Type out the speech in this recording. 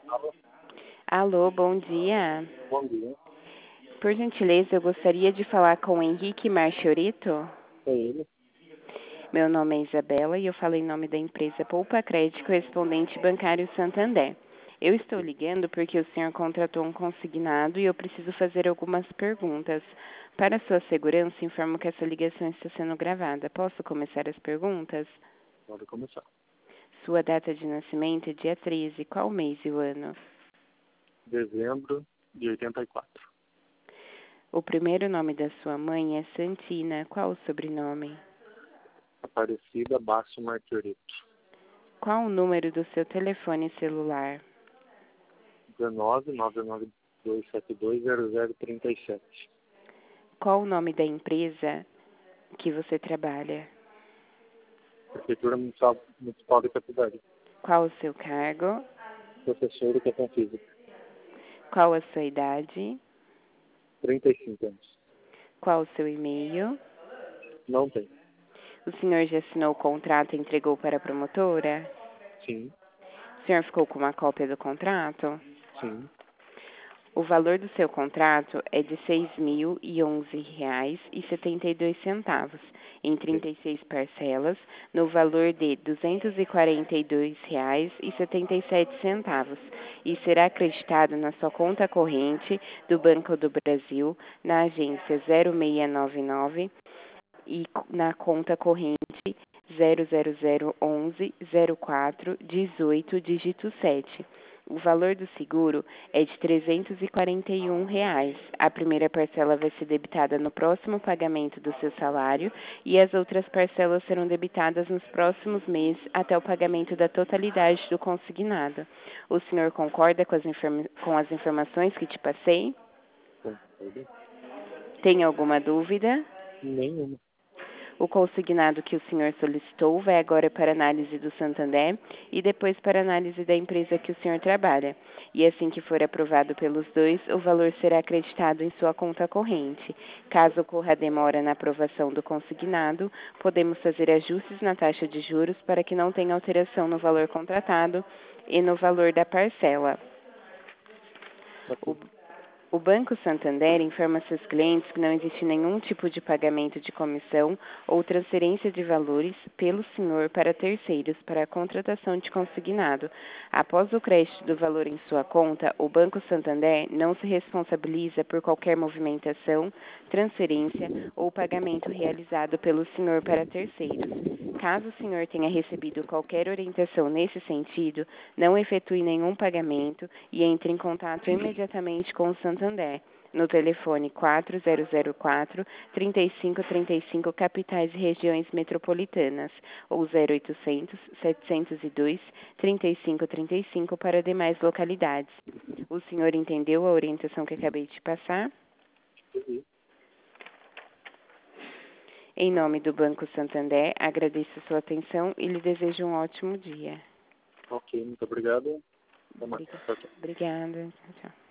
Alô, Alô, bom dia. bom dia. Por gentileza, eu gostaria de falar com o Henrique Marchiorito. É ele. Meu nome é Isabela e eu falo em nome da empresa Poupa Crédito Correspondente Bancário Santander. Eu estou ligando porque o senhor contratou um consignado e eu preciso fazer algumas perguntas. Para sua segurança, informo que essa ligação está sendo gravada. Posso começar as perguntas? Pode começar. Sua data de nascimento é dia 13. Qual mês e o ano? Dezembro de 84. O primeiro nome da sua mãe é Santina. Qual o sobrenome? Aparecida Baixo Martiorito. Qual o número do seu telefone celular? 19 99272 0037. Qual o nome da empresa que você trabalha? Prefeitura Municipal de Capivari. Qual o seu cargo? Professor de Educação Física. Qual a sua idade? 35 anos. Qual o seu e-mail? Não tem. O senhor já assinou o contrato e entregou para a promotora? Sim, O senhor ficou com uma cópia do contrato? sim. O valor do seu contrato é de R$ 6.011,72, em 36 parcelas, no valor de R$ 242,77, e será acreditado na sua conta corrente do Banco do Brasil, na agência 0699 e na conta corrente 000110418, dígito 7. O valor do seguro é de R$ 341. A primeira parcela vai ser debitada no próximo pagamento do seu salário e as outras parcelas serão debitadas nos próximos meses até o pagamento da totalidade do consignado. O senhor concorda com as informações que te passei? Concordo. Tem alguma dúvida? Nenhuma. O consignado que o senhor solicitou vai agora para análise do Santander e depois para análise da empresa que o senhor trabalha. E assim que for aprovado pelos dois, o valor será acreditado em sua conta corrente. Caso ocorra demora na aprovação do consignado, podemos fazer ajustes na taxa de juros para que não tenha alteração no valor contratado e no valor da parcela. O Ok. O Banco Santander informa seus clientes que não existe nenhum tipo de pagamento de comissão ou transferência de valores pelo senhor para terceiros para a contratação de consignado. Após o crédito do valor em sua conta, o Banco Santander não se responsabiliza por qualquer movimentação, transferência ou pagamento realizado pelo senhor para terceiros. Caso o senhor tenha recebido qualquer orientação nesse sentido, não efetue nenhum pagamento e entre em contato imediatamente com o Santander, no telefone 4004-3535, capitais e regiões metropolitanas, ou 0800-702-3535 para demais localidades. O senhor entendeu a orientação que acabei de passar? Entendi. Em nome do Banco Santander, agradeço a sua atenção e lhe desejo um ótimo dia. Ok, muito obrigado. Até mais. Tchau, tchau. Obrigada. Tchau, tchau.